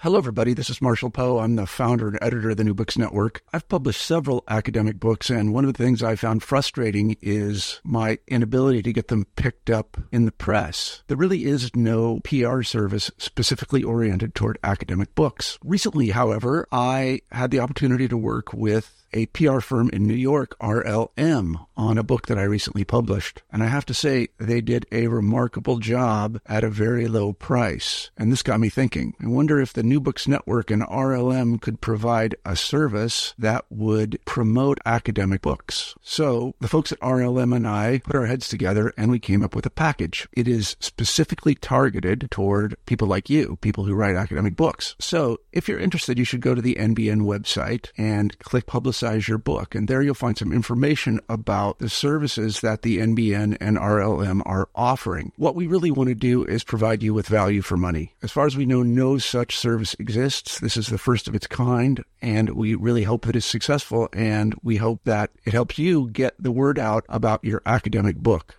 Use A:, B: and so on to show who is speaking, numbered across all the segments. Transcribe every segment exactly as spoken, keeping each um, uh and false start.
A: Hello, everybody. This is Marshall Poe. I'm the founder and editor of the New Books Network. I've published several academic books, and one of the things I found frustrating is my inability to get them picked up in the press. There really is no P R service specifically oriented toward academic books. Recently, however, I had the opportunity to work with a P R firm in New York, R L M, on a book that I recently published. And I have to say, they did a remarkable job at a very low price. And this got me thinking. I wonder if the New Books Network and R L M could provide a service that would promote academic books. So the folks at R L M and I put our heads together and we came up with a package. It is specifically targeted toward people like you, people who write academic books. So if you're interested, you should go to the N B N website and click Publicize your book, and there you'll find some information about the services that the N B N and R L M are offering. What we really want to do is provide you with value for money. As far as we know, no such service exists. This is the first of its kind, and we really hope that it's successful, and we hope that it helps you get the word out about your academic book.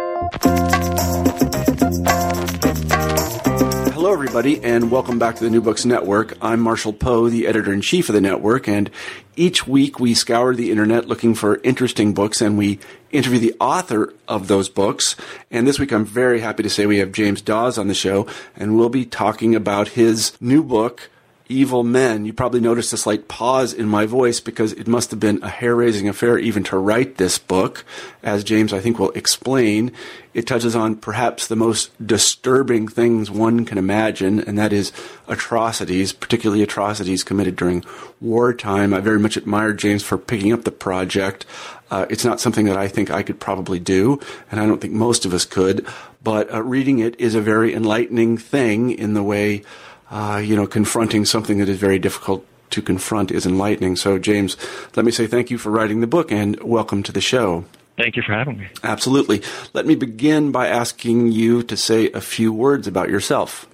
A: Hello, everybody, and welcome back to the New Books Network. I'm Marshall Poe, the editor-in-chief of the network, and each week we scour the internet looking for interesting books, and we interview the author of those books. And this week I'm very happy to say we have James Dawes on the show, and we'll be talking about his new book, Evil Men. You probably noticed a slight pause in my voice because it must have been a hair-raising affair even to write this book. As James, I think, will explain, it touches on perhaps the most disturbing things one can imagine, and that is atrocities, particularly atrocities committed during wartime. I very much admire James for picking up the project. Uh, it's not something that I think I could probably do, and I don't think most of us could, but uh, reading it is a very enlightening thing in the way Uh, you know, confronting something that is very difficult to confront is enlightening. So, James, let me say thank you for writing the book and welcome to the show.
B: Thank you for having me.
A: Absolutely. Let me begin by asking you to say a few words about yourself.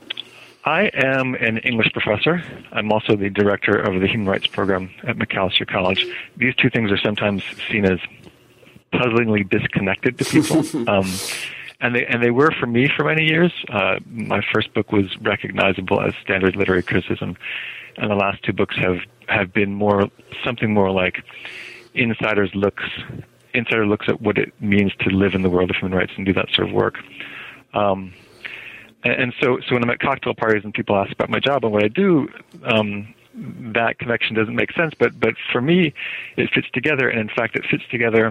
B: I am an English professor. I'm also the director of the Human Rights Program at Macalester College. These two things are sometimes seen as puzzlingly disconnected to people. um And they and they were for me for many years. Uh, my first book was recognizable as standard literary criticism, and the last two books have, have been more something more like insiders looks, insider looks at what it means to live in the world of human rights and do that sort of work. Um, and, and so so when I'm at cocktail parties and people ask about my job and what I do, um, that connection doesn't make sense. But but for me, it fits together, and in fact, it fits together.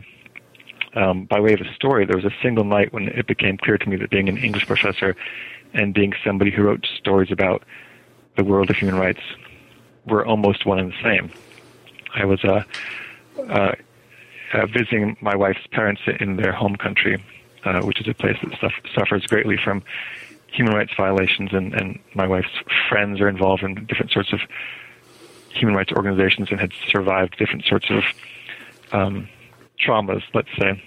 B: Um, by way of a story, there was a single night when it became clear to me that being an English professor and being somebody who wrote stories about the world of human rights were almost one and the same. I was uh, uh, uh, visiting my wife's parents in their home country, uh, which is a place that suff- suffers greatly from human rights violations, and, and my wife's friends are involved in different sorts of human rights organizations and had survived different sorts of um traumas, let's say.